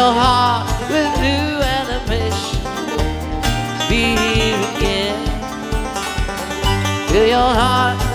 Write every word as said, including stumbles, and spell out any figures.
your heart with new animation. Be here again. Fill your heart